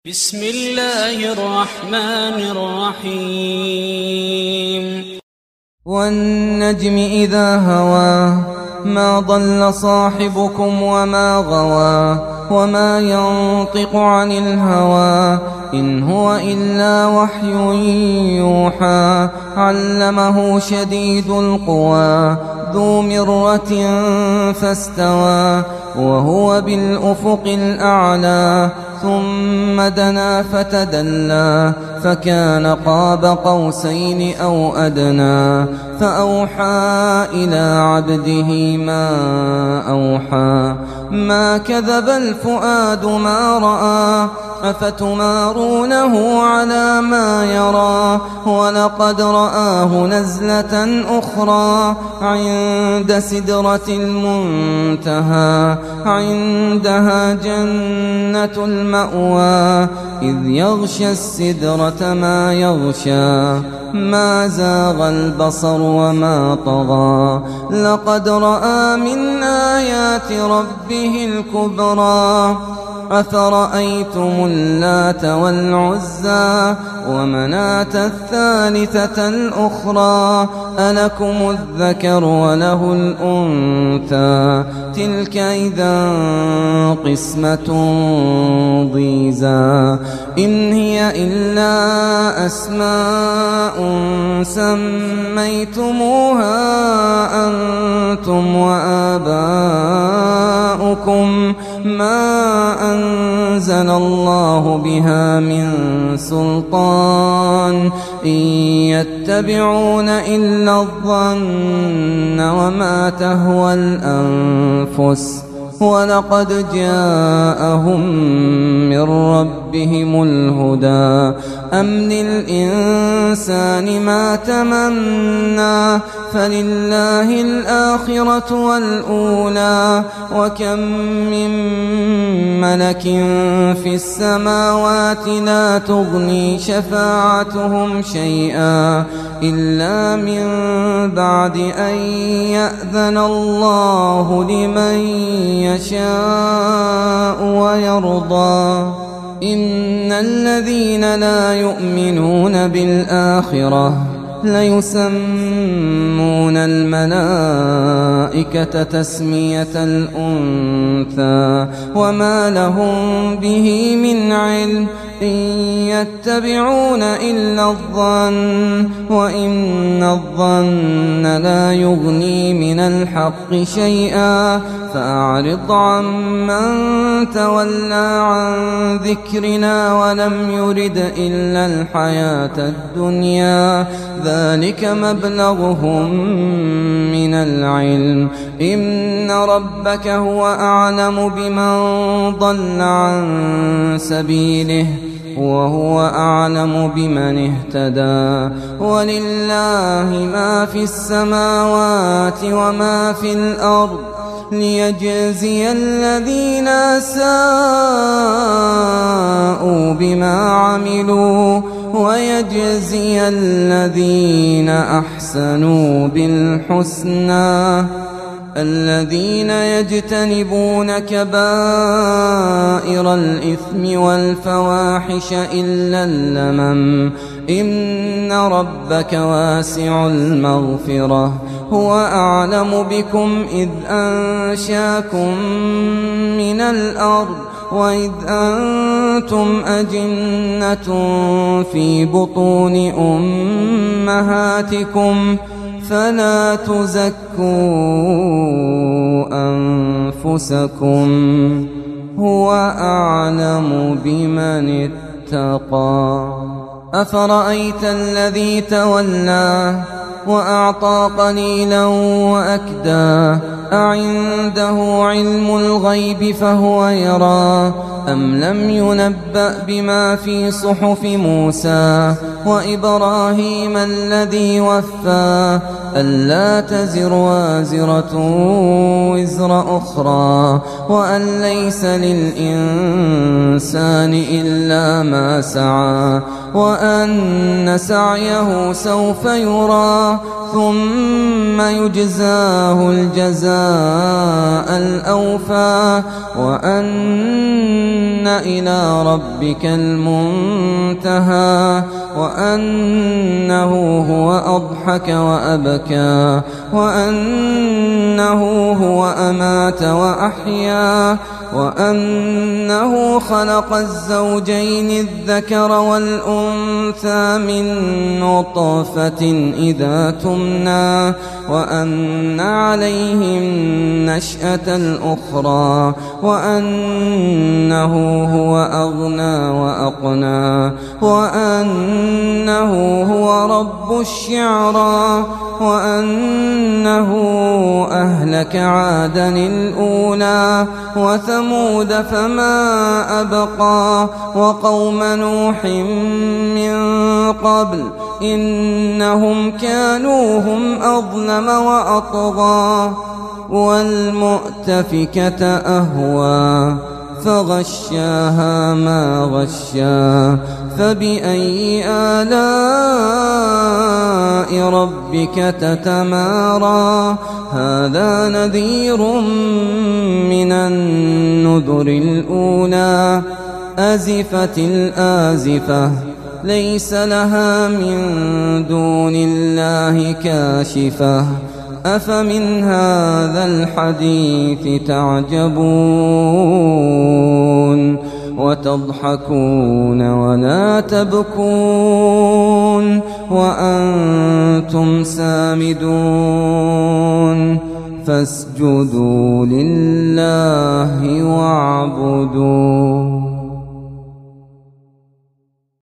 بسم الله الرحمن الرحيم والنجم إذا هوى ما ضل صاحبكم وما غوى وما ينطق عن الهوى إن هو إلا وحي يوحى علمه شديد القوى ذو مرة فاستوى وهو بالأفق الأعلى ثم دنا فتدلى فكان قاب قوسين أو أدنى فأوحى إلى عبده ما أوحى ما كذب الفؤاد ما رأى أفتمارونه على ما يرى ولقد رآه نزلة أخرى عند سدرة المنتهى عندها جنة المأوى إذ يغشى السدرة ما يغشى ما زاغ البصر وما طغى لقد رأى من آيات ربه الكبرى أفرأيتم اللات والعزى ومناة الثالثة الأخرى ألكم الذكر وله الأنثى تلك إذا قسمة ضيزى إن هي إلا أسماء سميتموها أنتم وآباؤكم ما أنزل الله بها من سلطان إن يتبعون إلا الظن وما تهوى الأنفس ولقد جاءهم من ربهم الهدى أم للإنسان ما تمنى فلله الآخرة والأولى وكم من ملك في السماوات لا تغني شفاعتهم شيئا إلا من بعد أن يأذن الله لمن يشاء ويرضى إن الذين لا يؤمنون بالآخرة ليسمون الملائكة تسمية الأنثى وما لهم به من علم إن يتبعون إلا الظن وإن الظن لا يغني من الحق شيئا فأعرض عمن تولى عن ذكرنا ولم يرد إلا الحياة الدنيا ذلك مبلغهم من العلم إن ربك هو أعلم بمن ضل عن سبيله وهو أعلم بمن اهتدى ولله ما في السماوات وما في الأرض ليجزي الذين أساءوا بما عملوا ويجزي الذين أحسنوا بالحسنى الذين يجتنبون كبائر الإثم والفواحش إلا اللمم إن ربك واسع المغفرة هو أعلم بكم إذ أنشاكم من الأرض وإذ أنتم أجنة في بطون أمهاتكم فلا تزكوا أنفسكم هو أعلم بمن اتقى أفرأيت الذي تولى وأعطى قليلا وأكدى أعنده علم الغيب فهو يرى أم لم ينبأ بما في صحف موسى وإبراهيم الذي وفى ألا تزر وازرة وزر أخرى وأن ليس للإنسان إلا ما سعى وأن سعيه سوف يرى ثم يجزاه الجزاء الأوفى وأن إلى ربك المنتهى وأنه هو أضحك وأبكى وأنه هو أمات وأحيا وأنه خلق الزوجين الذكر والأنثى من نطفة إذا تمنى وأن عليه النشأة الأخرى وأنه هو أغنى وأقنى وأنه هو رب الشعرى وأنه أهلك عادا الأولى وثمود فما أبقى وقوم نوح من قبل إنهم كانوا هم أظلم وأطغى والمؤتفكة أهوى فغشاها ما غشا فبأي آلاء ربك تتمارى هذا نذير من النذر الأولى أزفت الآزفة ليس لها من دون الله كاشفة أفمن هذا الحديث تعجبون وتضحكون ولا تبكون وأنتم سامدون فاسجدوا لله واعبدوا